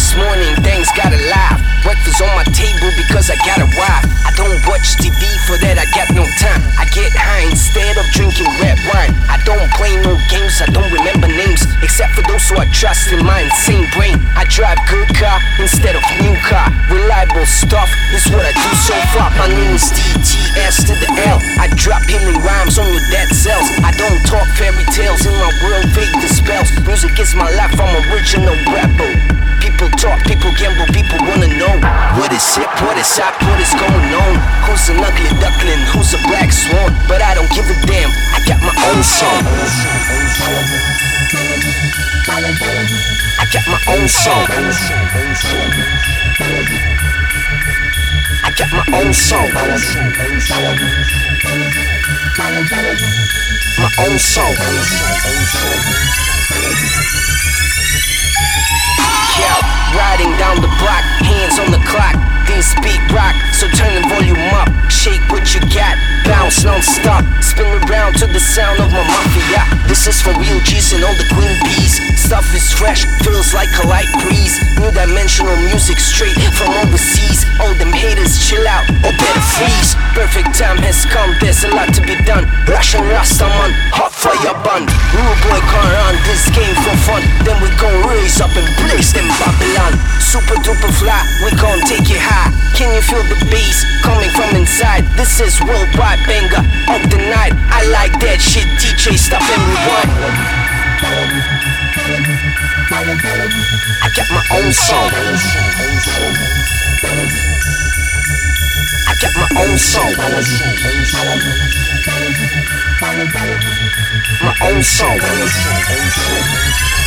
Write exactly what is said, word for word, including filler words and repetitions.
This morning, things got alive. Breakfast on my table because I got a wife. I don't watch T V, for that I got no time. I get high instead of drinking red wine. I don't play no games, I don't remember names, except for those who I trust in my insane brain. I drive good car instead of new car. Reliable stuff is what I do so far. My name is D T S to the L. I drop healing rhymes on your dead cells. I don't talk fairy tales, in my world fake dispels. Music is my life, I'm original rebel. People talk, people gamble, people wanna know what is hip, what is hot, what is going on. Who's an ugly duckling, who's a black swan? But I don't give a damn, I got my own song. I got my own song. I got my own song. My own song. Yeah, riding down the block, hands on the clock. This beat rock, so turn the volume up. Shake what you got, bounce non-stop. Spin around to the sound of my mafia. This is for real G's and all the queen bees. Stuff is fresh, feels like a light breeze. New dimensional music straight from overseas. All them haters chill out, or better freeze. Perfect time has come, there's a lot to be done. Russian Rastaman, hot fire bun. Rude boy can't run this game for fun. Then we gon' raise up and blaze them Babylon. Super duper fly, we gon' take it high. Can you feel the bass coming from inside? This is worldwide banger of the night. I like that shit, D J, stop and rewind. I got my own song. I got my own song. My own song.